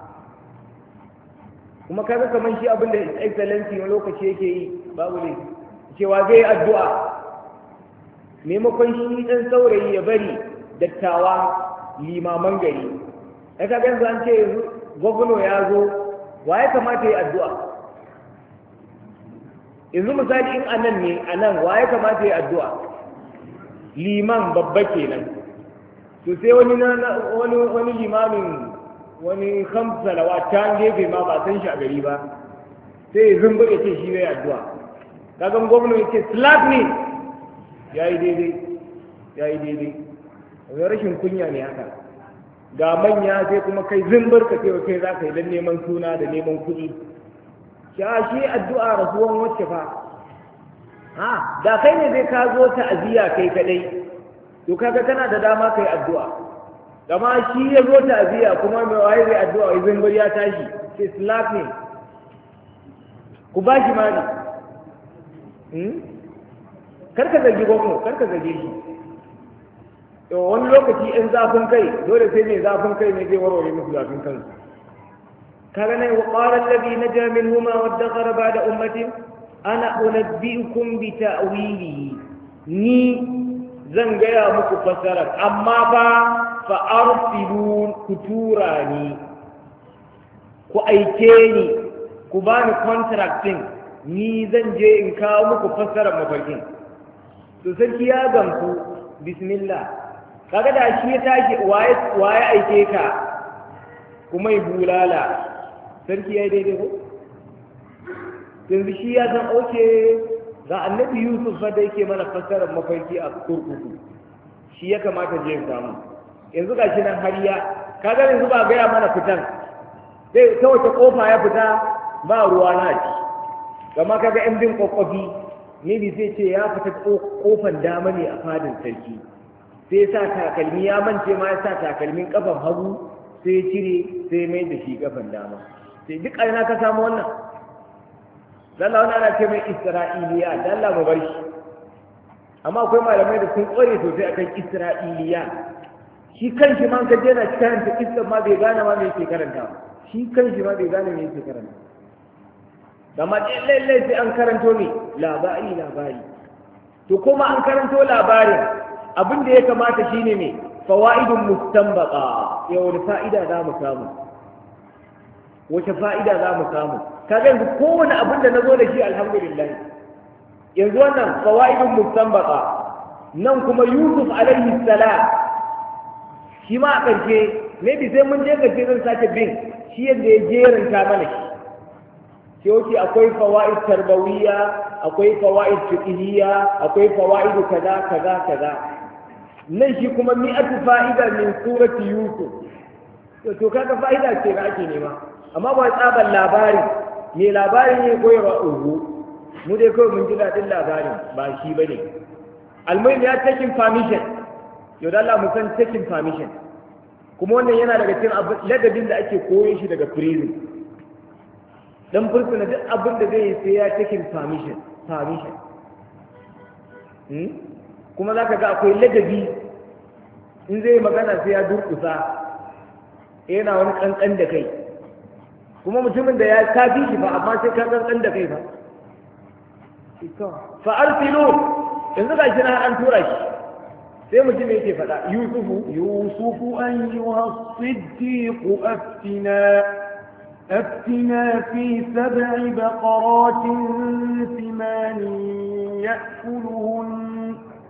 kuma kaga kaman shi abin da excellency wani lokaci yake yi babu ne cewa zai addu'a maimakon shi dan saurayi ya bari dattawa limaman gari ya kaga yanzu an ce gwamna ya zo wa ya kamata ya addu'a yanzu misali in anan ne anan wa ya kamata ya addu'a liman babba kenan to sai wani wani wani limamin wani khams salawat ta gefe ma ba san shi a gari ba sai zumba ya ce shi zai addu'a kaga gwamnati ya ce slap ne yayi daidai yayi daidai wani rashin kunya ne haka ga manya sai kuma kai zumbar ka ce kai za ka yi dan neman suna da neman kuɗi ya shi addu'a rasuwan wacce fa ha da kai ne zai ka zo ta'aziyya kai kadai to kaga kana da dama kai addu'a dama shi ya zo ta'aziyya kuma mai waye zai addu'a wai zumbar ya tashi sai slap ne ku ba shi mali karka zargi gwamna karka zarge shi to wani lokaci in zafin kai dole sai mai zafin kai ne zai warware musu zafin kansu kaga ne wa qala alladhi naja minhuma waddaqara ba'da ummatin ana unabbiukum bi ta'wilihi ni zan gaya muku fasarar amma ba fa arsilun kuturani ku aike ni ku bani contracting ni zan je in kawo muku fassarar mafarkin to sarki ya gamsu bismillah kaga da shi ya tashi waye waye aike ka kuma yi bulala sarki ya yi daidai ko yanzu shi ya san oke ga annabi Yusuf fa da yake mana fassarar mafarki a kurkuku shi ya kamata je samu yanzu ga shi nan har ya kaga yanzu ba gaya mana fitan sai ta wace kofa ya fita ba ruwa na ci gama kaga yan bin kwakwafi ne bi sai ce ya fita kofan dama ne a fadin sarki sai ya sa takalmi ya mance ma ya sa takalmin kafan hagu sai ya cire sai ya mai da shi kafan dama sai duk aina ka samu wannan lalla wani ana ce mai isra'iliya lalla mu bar shi amma akwai malamai da sun kware sosai akan isra'iliya shi kan shi man ka je na karanta kissan ma bai gane ma me yake karanta shi kan shi ma bai gane me yake karanta gama lallai sai an karanto ne labari labari to kuma an karanto labarin abin da ya kamata shine ne fawaidun mustanbaqa ya wani fa'ida za mu samu wace fa'ida za mu samu kaga yanzu kowane abin da nazo da shi alhamdulillah yanzu wannan fawaidun mustanbaqa nan kuma Yusuf alaihi salam shi ma a ƙarshe maybe sai mun je ƙarshe zan sake bin shi yadda ya jeranta mana shi sai wace akwai fawaid tarbawiyya akwai fawaid fiqhiyya akwai fawaid kaza kaza kaza nan shi kuma mi'atu fa'ida min surati Yusuf to to kaga fa'ida ce da ake nema amma ba tsaban labari me labarin ne koyarwa uhu mu dai kawai mun ji daɗin labarin ba shi bane almuhim ya taking permission yau da Allah mu san taking permission kuma wannan yana daga cikin ladabin da ake koyon shi daga prison dan fursuna duk abin da zai yi sai ya taking permission permission hmm? kuma za ka ga akwai ladabi in zai magana sai ya durkusa yana wani kankan da kai kuma mutumin da ya kafi shi ba amma sai ka kankan da kai ba fa arsilu yanzu ga shi na an tura shi sai mutum yake faɗa yusufu yusufu ayyuha as-siddiq aftina أفتنا في سبع بقرات ثمان يأكلهن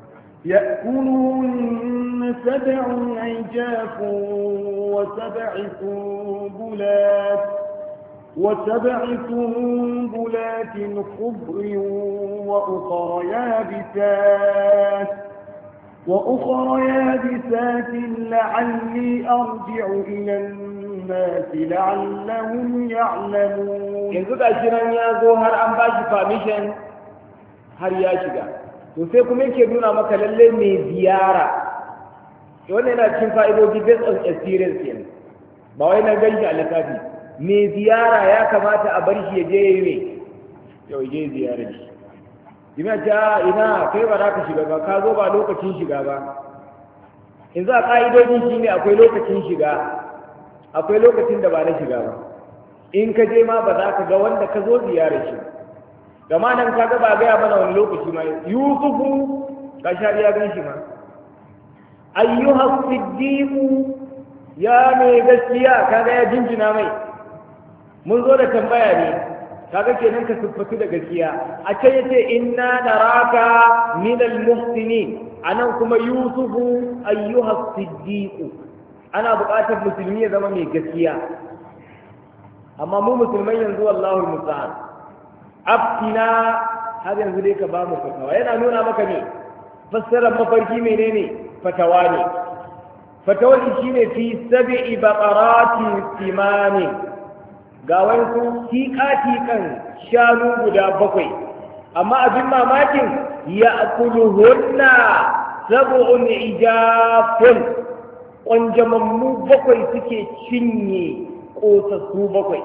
يأكلهن سبع عجاف وسبع سنبلات وسبع سنبلات خضر وأخر يابسات وأخر يابسات لعلي أرجع إلى الناس لعلهم يعلمون. yanzu ga shi nan ya zo har an ba shi permission har ya shiga to sai kuma yake nuna maka lalle mai ziyara wannan yana cikin fa'idoji based on experience kenan ba wai na ganshi a littafi me ziyara ya kamata a bar shi ya je yayi me yau je ziyara shi ina ta ina kai ba za ka shiga ba ka zo ba lokacin shiga ba in za ka'idojin shi ne akwai lokacin shiga akwai lokacin da ba na shiga ba in ka je ma ba za ka ga wanda ka zo ziyarar shi gama nan ka ga ba gaya mana wani lokaci ma yusufu ka sha ya gan shi ma ayyuha siddiqu ya mai gaskiya kaga ya jinjina mai mun zo da tambaya ne kaga kenan ka siffatu da gaskiya a can yace inna naraka min al-muhsinin anan kuma yusufu ayyuha siddiqu ana buƙatar musulmi ya zama mai gaskiya amma mu musulmai yanzu wallahu musta'an aftina har yanzu dai ka ba mu fatawa yana nuna maka ne fassarar mafarki menene fatawa ne fatawar shi ne fi sab'i baqaratin simani ga wasu tiƙa-tiƙan shanu guda bakwai amma abin mamakin ya akuluhunna sab'un ijafun ƙwanjamammu bakwai suke cinye ƙosassu bakwai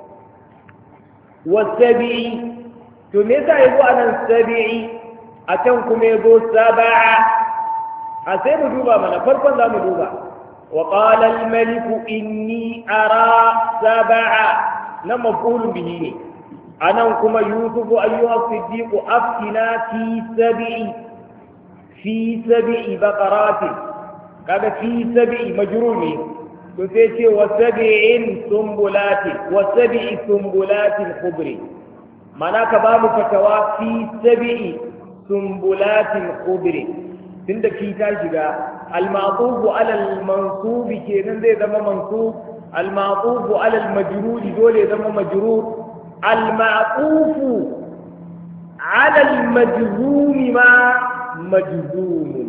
wasabi'i to me yasa yazo anan sabi'i a can kuma yazo sab'a a sai mu duba mana farkon za mu duba wa qala al-malik inni ara sab'a na maf'ulun bihi ne anan kuma yusuf ayyuha siddiq aftina fi sab'i fi sab'i baqaratin kaga fi sab'i majrur ne to sai ce wa sab'in sumbulatin wa sab'i sumbulatin khubri mana ka ba mu fatawa fi sab'i sumbulatin khubri tunda fi ta shiga al-ma'tufu ala al-mansub kenan zai zama mansub al-ma'tufu ala al-majrur dole zama majrur al-ma'tufu ala al-majzum ma majzum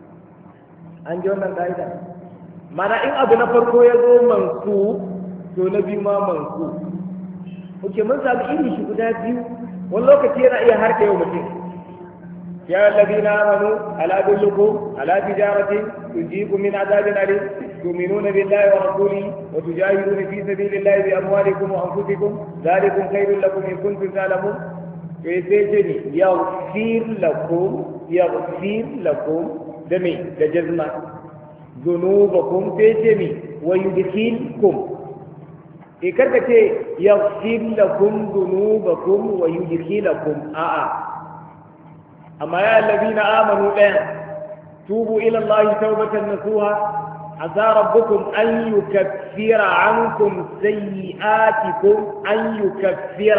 an ji wannan kaida mana in abu na farko ya zo mansu to na biyu ma mansu oke mun samu iri shi guda biyu wani lokaci yana iya harka yau mutum ya alladhina amanu ala adullukum ala tijaratin tujibu min adabin alim tu'minuna billahi wa rasulihi wa tujahiduna fi sabilillahi bi amwalikum wa anfusikum dhalikum khairul lakum in kuntum ta'lamun to yace ni yaghfir lakum yaghfir lakum da me da jazma ذنوبكم تجمي ويدخلكم إيه كركتي يغفر لكم ذنوبكم ويدخلكم آآ أما يا الذين آمنوا الآن توبوا إلى الله توبة نصوحا عسى ربكم أن يكفر عنكم سيئاتكم أن يكفر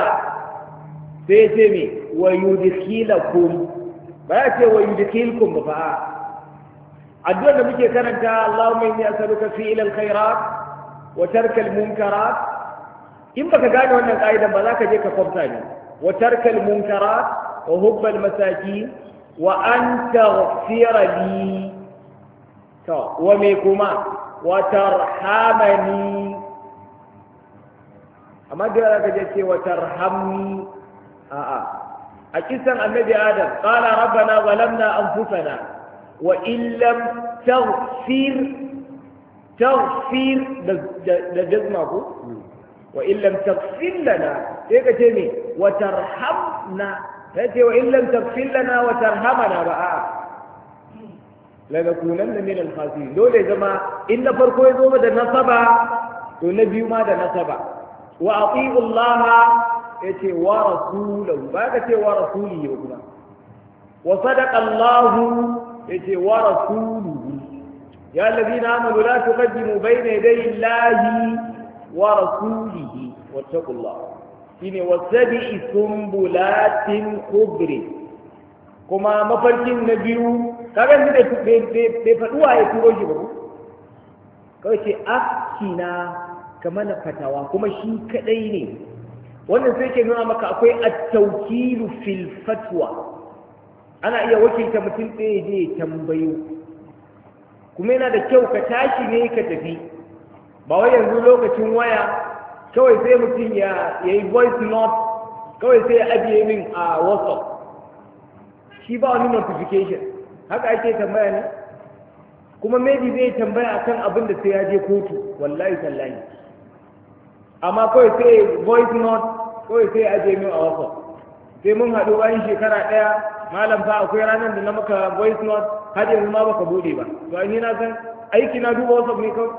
تجمي ويدخلكم بأتي ويدخلكم بفعال addu'ar da muke karanta Allahumma inni as'aluka fi'l al-khairat wa tark al-munkarat in baka gane wannan kaidan ba za ka je ka kwafta ne wa tark al-munkarat wa hubb al-masakin wa an taghfira li to wa me kuma wa tarhamani amma da za ka je ce wa tarhamni a a a kisan annabi adam qala rabbana zalamna anfusana وإن لم تغفر تغفر لجزمه وإن لم تغفر لنا هيك تمي وترحمنا هيك وإن لم تغفر لنا وترحمنا بقى لنكونن من الخاسرين دول يا جماعة إن فرقوا يزوم ده نصبا ونبي ما ده نصبا وأطيعوا الله يتي ورسوله بعد يتي ورسوله يقول وصدق الله yace wa rasuluhu ya allazina amanu la tuqaddimu bayna yaday Allahi wa rasulihi wattaqullah shine wasabi sumbulatin khubri kuma mafarkin na biyu kaga ni da bai faduwa ya turo shi ba kawai ce akina kamar na fatawa kuma shi kadai ne wannan sai ke nuna maka akwai at-tawkilu fil fatwa ana iya wakilta mutum ɗaya je tambayo kuma yana da kyau ka tashi ne ka tafi ba wai yanzu lokacin waya kawai sai mutum ya yi voice note kawai sai ya ajiye min a whatsapp shi ba wani notification haka ake tambaya ne kuma maybe zai tambaya akan abin da sai ya je kotu wallahi tallahi amma kawai sai voice note kawai sai aje min a WhatsApp sai mun haɗu bayan shekara ɗaya malam fa akwai ranar da na maka voice note har yanzu ma baka bude ba to ai ni na san aiki na duba WhatsApp ne kawai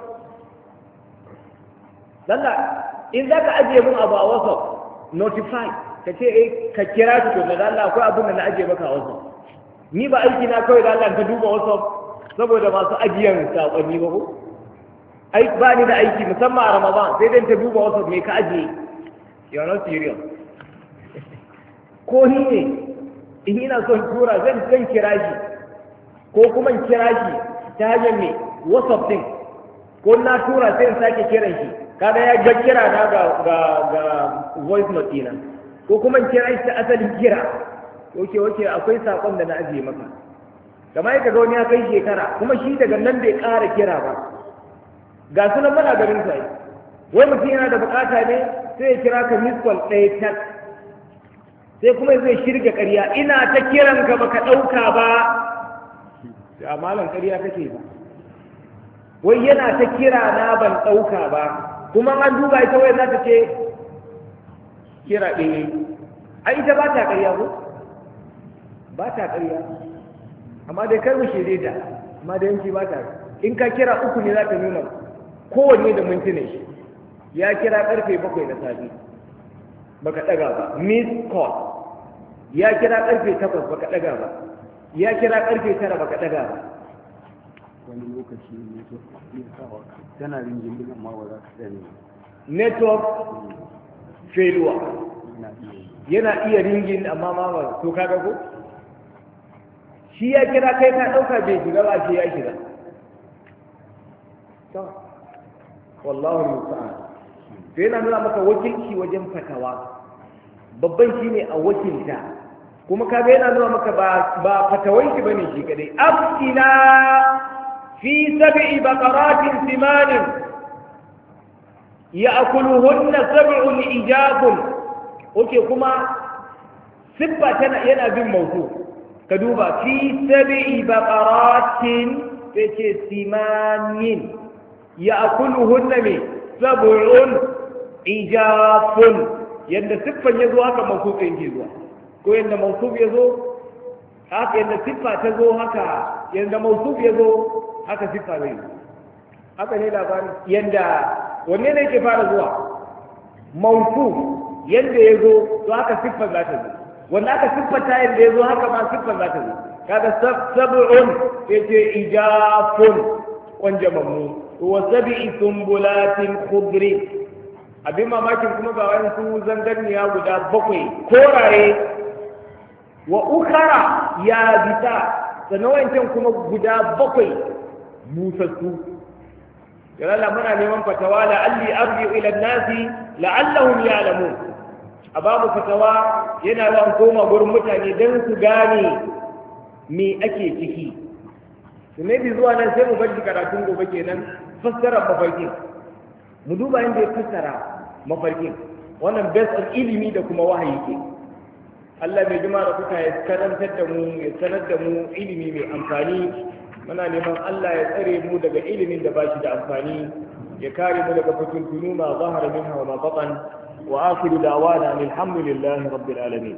lalla in zaka aje min abu a WhatsApp notify ka ce eh ka kira shi to da Allah akwai abin da na aje maka a WhatsApp ni ba aiki na kawai da Allah ka duba WhatsApp saboda masu ajiyan sakonni ba ko ai ba ni da aiki musamman a Ramadan sai dan ta duba WhatsApp me ka ajiye you are not serious ko ni ne in ina son tura zan zan kira shi ko kuma in kira shi ta hanyar me WhatsApp din ko na tura sai in sake kiran shi kada ya ga kira na ga ga ga voice note ɗina ko kuma in kira shi ta asalin kira oke oke akwai sakon da na ajiye maka kamar yadda ga wani ya kai shekara kuma shi daga nan bai ƙara kira ba ga sunan muna garin sai wai mutum yana da bukata ne sai ya kira ka miss call ɗaya tak sai kuma zai shirga ƙarya ina ta kiran ka baka ɗauka ba ya malam ƙarya kake ba wai yana ta kira na ban ɗauka ba kuma an duba ita wai za ta ce kira ɗaya ai ita ba ta ƙarya ko ba ta ƙarya amma dai kar mu shirye ta amma da yanki ba ta in ka kira uku ne za ta nuna kowanne da mintunan shi ya kira karfe bakwai na safe baka daga ba miss call ya kira karfe takwas baka daga ba ya kira karfe tara baka daga ba wani lokaci ne to tana ringin din amma ba za ka sani network failure yana iya ringin amma ma ba to kaga ko shi ya kira kai ka dauka bai shiga ba shi ya shiga to wallahu musta'an to yana nuna maka wakilci wajen fatawa babban shine a wakilta kuma kaga yana nuna maka ba ba fatawai shi bane shi kadai afina fi sab'i baqaratin simanin ya'kuluhunna sab'un ijabun oke kuma siffa tana yana bin mawdu ka duba fi sab'i baqaratin tace simanin ya'kuluhunna me sab'un ijafun yadda siffan ya zo haka mausufin ke zuwa ko yadda mausuf ya zo haka yadda siffa ta zo haka yadda mausuf ya zo haka siffa zai zo haka ne labarin yadda wanne ne ke fara zuwa mausuf yadda ya zo to haka siffan za ta zo wanda aka siffata yadda ya zo haka ma siffan za ta zo kaga sab'un sai ce ijafun kwanjamammu wa sab'i sumbulatin khudri abin mamakin kuma ga wani su zangarniya guda bakwai koraye wa ukara ya bita sannan wancan kuma guda bakwai busassu yalla muna neman fatawa la'alli arji ila nasi la'allahum ya'lamun a babu fatawa yana yawan koma gurin mutane don su gane me ake ciki su ne bi zuwa nan sai mu bar karatun gobe kenan fassara mafarkin mu duba inda ya fassara mafarkin wannan basin ilimi da kuma wahayi ke Allah mai jima da kuka ya karantar da mu ya sanar da mu ilimi mai amfani muna neman Allah ya tsare mu daga ilimin da bashi da amfani ya kare mu daga fatuntunu ma zahara minha wa ma batan wa akhiru da'wana alhamdulillahi rabbil alamin